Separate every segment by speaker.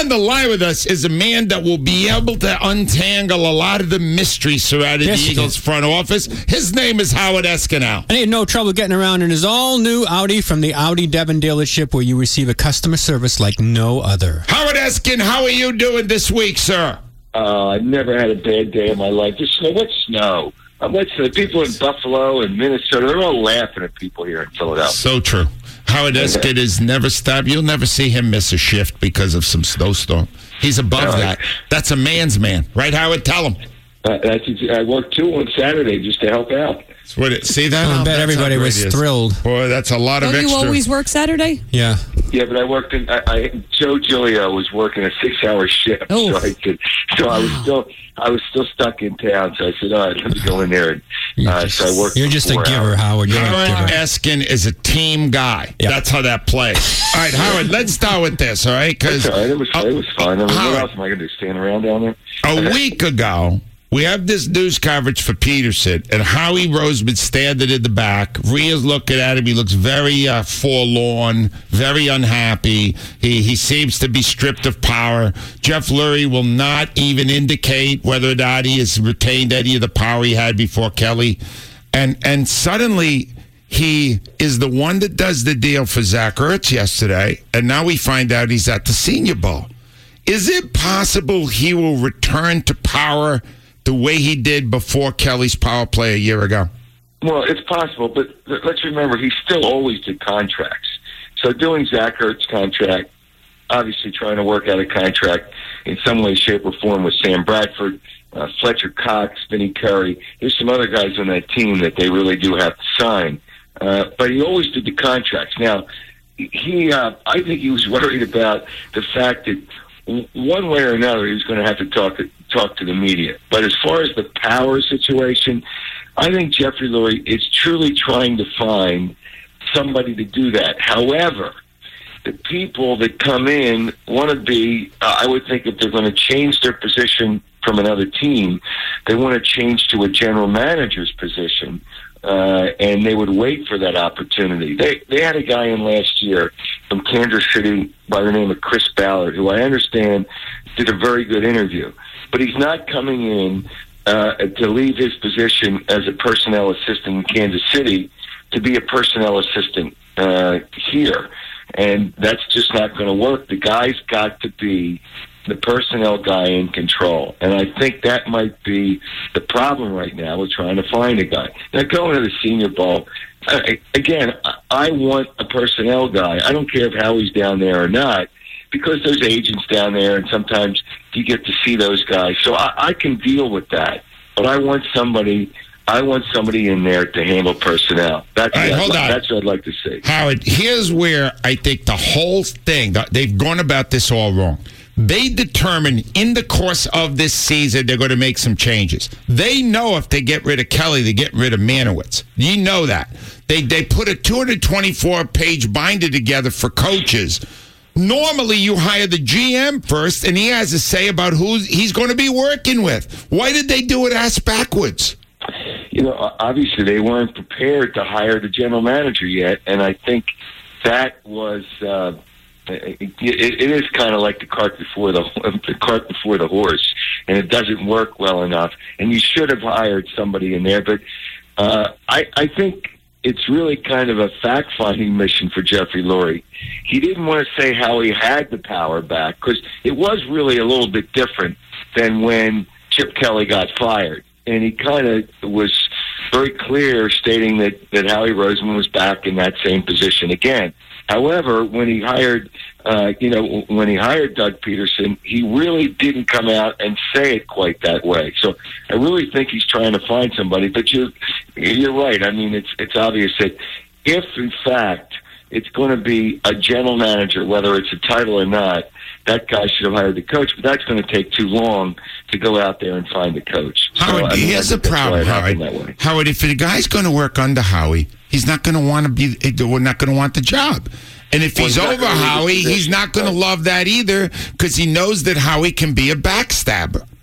Speaker 1: on the line with us is a man that will be able to untangle a lot of the mystery surrounding the Eagles front office. His name is Howard Eskinal.
Speaker 2: And he had no trouble getting around in his all-new Audi from the Audi Devon dealership, where you receive a customer service like no other.
Speaker 1: Howard Eskin, how are you doing this week, sir?
Speaker 3: I've never had a bad day in my life. What snow? The people in Buffalo and Minnesota, they're all laughing at people here in Philadelphia.
Speaker 1: So true. Howard Eskin is never stopped. You'll never see him miss a shift because of some snowstorm. He's above that. That's a man's man. Right, Howard? Tell him.
Speaker 3: I worked 2 on Saturday just to help out.
Speaker 1: See that?
Speaker 2: I bet everybody was thrilled.
Speaker 1: Boy, that's a lot of extra.
Speaker 4: Don't you always work Saturday?
Speaker 2: Yeah.
Speaker 3: Yeah, but I worked in. Joe Giglio was working a 6-hour shift, so I was still stuck in town. So I said, "All right, let me go in there." And so I worked.
Speaker 2: You're just a giver, Howard.
Speaker 1: Howard Eskin is a team guy. Yep. That's how that plays. All right, Howard. Let's start with this. All right, because
Speaker 3: it was fun. I mean, what else am I going to do? Stand around down there?
Speaker 1: A week ago, we have this news coverage for Peterson, and Howie Roseman standing in the back. Rhea's looking at him. He looks very forlorn, very unhappy. He seems to be stripped of power. Jeff Lurie will not even indicate whether or not he has retained any of the power he had before Kelly. And suddenly, he is the one that does the deal for Zach Ertz yesterday, and now we find out he's at the Senior Bowl. Is it possible he will return to power the way he did before Kelly's power play a year ago?
Speaker 3: Well, it's possible, but let's remember, he still always did contracts. So doing Zach Ertz's contract, obviously trying to work out a contract in some way, shape, or form with Sam Bradford, Fletcher Cox, Vinny Curry. There's some other guys on that team that they really do have to sign. But he always did the contracts. Now, I think he was worried about the fact that one way or another, he was going to have to talk to the media. But as far as the power situation, I think Jeffrey Lurie is truly trying to find somebody to do that. However, the people that come in want to be, I would think if they're going to change their position from another team, they want to change to a general manager's position. And they would wait for that opportunity. They had a guy in last year from Kansas City by the name of Chris Ballard, who I understand did a very good interview. But he's not coming in to leave his position as a personnel assistant in Kansas City to be a personnel assistant here. And that's just not going to work. The guy's got to be the personnel guy in control. And I think that might be the problem right now with trying to find a guy. Now, going to the Senior Bowl, again, I want a personnel guy. I don't care if Howie's down there or not, because there's agents down there, and sometimes you get to see those guys. So I can deal with that. But I want somebody in there to handle personnel. That's what I'd like to see.
Speaker 1: Howard, here's where I think the whole thing, they've gone about this all wrong. They determine in the course of this season they're going to make some changes. They know if they get rid of Kelly, they get rid of Manowitz. You know that. They put a 224-page binder together for coaches. Normally, you hire the GM first, and he has a say about who he's going to be working with. Why did they do it ass backwards?
Speaker 3: You know, obviously they weren't prepared to hire the general manager yet, and I think that was... It is kind of like the cart before the horse, and it doesn't work well enough. And you should have hired somebody in there, but I think it's really kind of a fact-finding mission for Jeffrey Lurie. He didn't want to say how he had the power back, because it was really a little bit different than when Chip Kelly got fired. And he kind of was very clear stating that Howie Roseman was back in that same position again. However, when he hired Doug Peterson, he really didn't come out and say it quite that way. So I really think he's trying to find somebody. But you're right. I mean, it's obvious that if, in fact, it's going to be a general manager, whether it's a title or not, that guy should have hired the coach. But that's going to take too long to go out there and find the coach.
Speaker 1: Howard, here's the problem, Howard. Howard, if the guy's going to work under Howie, he's not going to want to be. We're not going to want the job. And if he's over Howie, he's not going to love that either, because he knows that Howie can be a backstabber.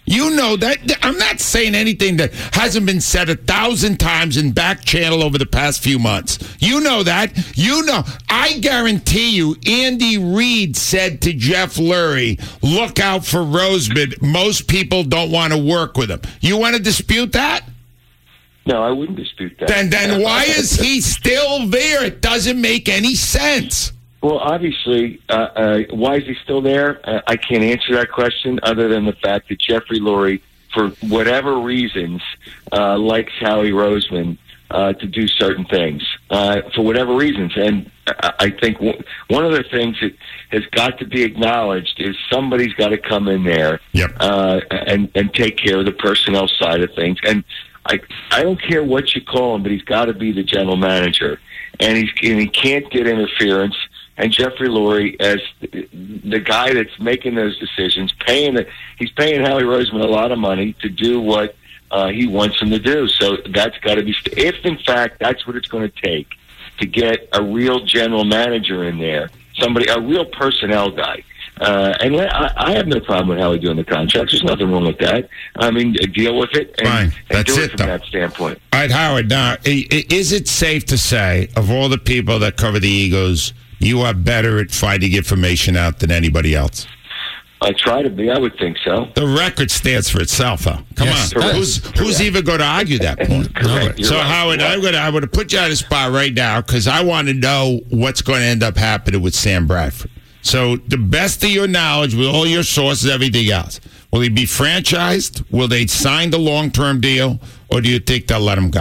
Speaker 1: You know that. I'm not saying anything that hasn't been said 1,000 times in back channel over the past few months. You know that. You know. I guarantee you, Andy Reid said to Jeff Lurie, look out for Roseman. Most people don't want to work with him. You want to dispute that?
Speaker 3: No, I wouldn't dispute that.
Speaker 1: Then why is he still there? It doesn't make any sense.
Speaker 3: Well, obviously, why is he still there? I can't answer that question other than the fact that Jeffrey Lurie, for whatever reasons, likes Howie Roseman to do certain things for whatever reasons. And I think one of the things that has got to be acknowledged is somebody's got to come in there and take care of the personnel side of things. And I don't care what you call him, but he's got to be the general manager. And he can't get interference. And Jeffrey Lurie, as the guy that's making those decisions, he's paying Howie Roseman a lot of money to do what he wants him to do. So that's got to be, if in fact that's what it's going to take to get a real general manager in there, a real personnel guy. And I have no problem with Howie doing the contracts. There's nothing wrong with that. I mean, deal with it and
Speaker 1: That's
Speaker 3: do
Speaker 1: it
Speaker 3: from
Speaker 1: though.
Speaker 3: that standpoint.
Speaker 1: All right, Howard, now, is it safe to say, of all the people that cover the Eagles, you are better at finding information out than anybody else?
Speaker 3: I try to be. I would think so.
Speaker 1: The record stands for itself, though. Come
Speaker 2: Yes,
Speaker 1: on.
Speaker 2: correct.
Speaker 1: Who's even going to argue that point?
Speaker 3: Correct.
Speaker 1: So,
Speaker 3: You're right.
Speaker 1: Howard, I'm going to put you on the spot right now because I want to know what's going to end up happening with Sam Bradford. So, the best of your knowledge, with all your sources, everything else, will he be franchised? Will they sign the long-term deal? Or do you think they'll let him go?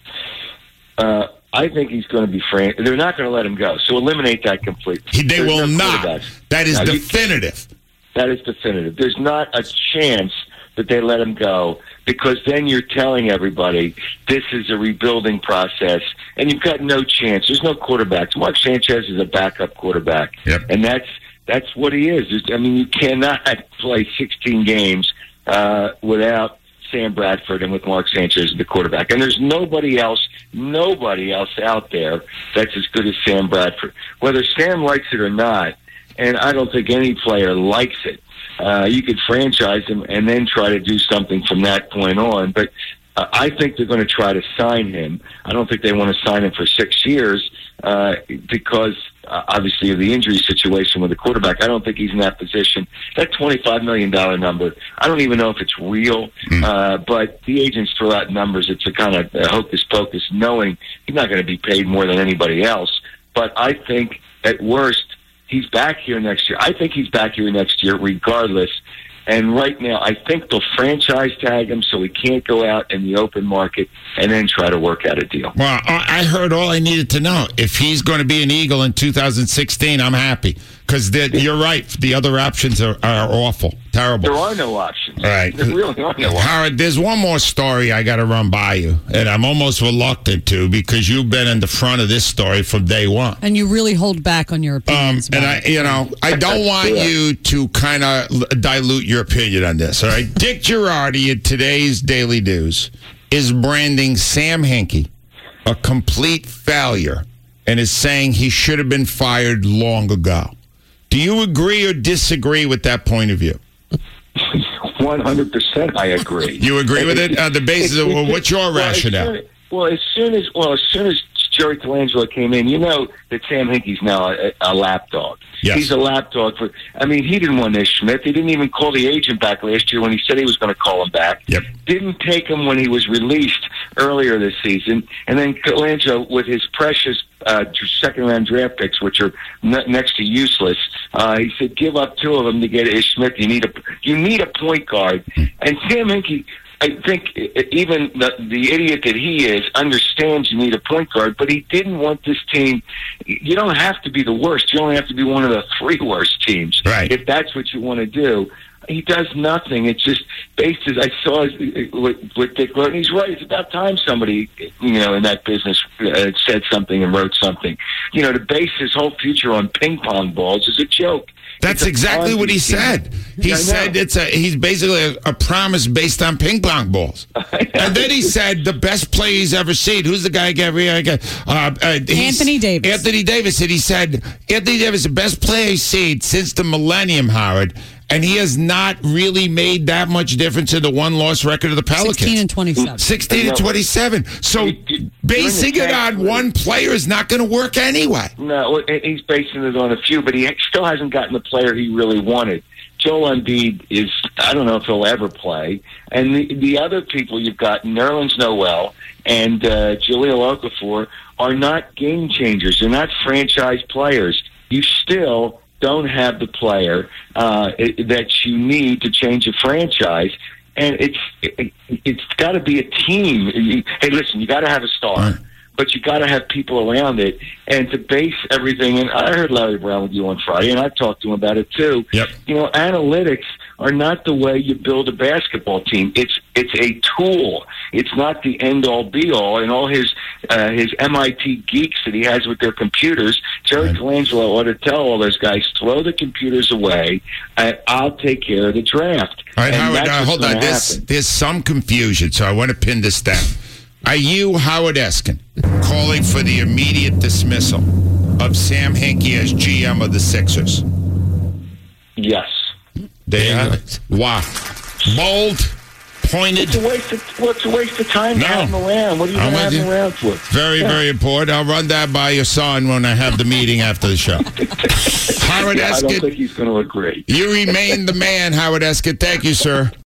Speaker 3: I think he's going to be They're not going to let him go. So eliminate that completely.
Speaker 1: They
Speaker 3: There's
Speaker 1: will
Speaker 3: no
Speaker 1: not.
Speaker 3: quarterbacks.
Speaker 1: That is
Speaker 3: No,
Speaker 1: definitive.
Speaker 3: That is definitive. There's not a chance that they let him go because then you're telling everybody this is a rebuilding process and you've got no chance. There's no quarterbacks. Mark Sanchez is a backup quarterback.
Speaker 1: Yep.
Speaker 3: And that's what he is. I mean, you cannot play 16 games without Sam Bradford and with Mark Sanchez as the quarterback. And there's nobody else out there that's as good as Sam Bradford. Whether Sam likes it or not, and I don't think any player likes it, you could franchise him and then try to do something from that point on. But I think they're going to try to sign him. I don't think they want to sign him for 6 years because, obviously, of the injury situation with the quarterback. I don't think he's in that position. That $25 million number, I don't even know if it's real, but the agents throw out numbers. It's a kind of hocus pocus, knowing he's not going to be paid more than anybody else. But I think, at worst, he's back here next year. I think he's back here next year regardless. And right now, I think they'll franchise tag him so he can't go out in the open market and then try to work out a deal.
Speaker 1: Well, I heard all I needed to know. If he's going to be an Eagle in 2016, I'm happy. Because you're right. The other options are awful. Terrible.
Speaker 3: There are no options.
Speaker 1: All right.
Speaker 3: There really are no options.
Speaker 1: Howard, there's one more story I got to run by you. And I'm almost reluctant to because you've been in the front of this story from day one.
Speaker 4: And you really hold back on your opinions.
Speaker 1: And I don't want you to kind of dilute your opinion on this. All right. Dick Girardi in today's Daily News is branding Sam Hinkie a complete failure and is saying he should have been fired long ago. Do you agree or disagree with that point of view?
Speaker 3: 100% I agree.
Speaker 1: You agree with it on the basis of what's your rationale?
Speaker 3: As soon as Jerry Colangelo came in, you know that Sam Hinkie's now a lapdog.
Speaker 1: Yes.
Speaker 3: He's a lapdog. He didn't want Ish Smith. He didn't even call the agent back last year when he said he was going to call him back.
Speaker 1: Yep.
Speaker 3: Didn't take him when he was released earlier this season. And then Colangelo, with his precious second-round draft picks, which are next to useless, he said, give up 2 of them to get Ish Smith. You need a point guard. And Sam Hinkie, I think even the idiot that he is understands you need a point guard, but he didn't want this team. You don't have to be the worst. You only have to be one of the 3 worst teams.
Speaker 1: Right.
Speaker 3: If that's what you want to do. He does nothing. It's just bases. I saw with Dick Lurton. He's right. It's about time somebody, in that business said something and wrote something. To base his whole future on ping pong balls is a joke.
Speaker 1: That's exactly what he said. He said he's basically a promise based on ping pong balls. And then he said the best play he's ever seen. Who's the guy?
Speaker 4: Anthony Davis.
Speaker 1: Anthony Davis. And he said Anthony Davis, the best play he's seen since the millennium, Howard. and he has not really made that much difference in the one-loss record of the Pelicans.
Speaker 4: 16 and 27.
Speaker 1: 16 and 27. So basing it on one player is not going to work anyway.
Speaker 3: No, he's basing it on a few, but he still hasn't gotten the player he really wanted. Joel Embiid is, I don't know if he'll ever play. And the other people you've got, Nerlens Noel and Jahlil Okafor, are not game changers. They're not franchise players. You still don't have the player that you need to change a franchise. And it's got to be a team. Hey, listen, you got to have a star.
Speaker 1: Right.
Speaker 3: But you got to have people around it, and to base everything. And I heard Larry Brown with you on Friday, and I talked to him about it too.
Speaker 1: Yep.
Speaker 3: Analytics are not the way you build a basketball team. It's a tool. It's not the end all be all. And all his MIT geeks that he has with their computers, Jerry Colangelo ought to tell all those guys, throw the computers away. I'll take care of the draft.
Speaker 1: All right,
Speaker 3: and
Speaker 1: Howard, hold on. There's some confusion, so I want to pin this down. Are you, Howard Eskin, calling for the immediate dismissal of Sam Hinkie as GM of the Sixers?
Speaker 3: Yes.
Speaker 1: There you have it. Wow. Bold, pointed.
Speaker 3: It's a waste of time to have him around. What are you going to have him around for?
Speaker 1: Very, very important. I'll run that by your son when I have the meeting after the show. Howard Eskin.
Speaker 3: I don't think he's going to agree.
Speaker 1: You remain the man, Howard Eskin. Thank you, sir.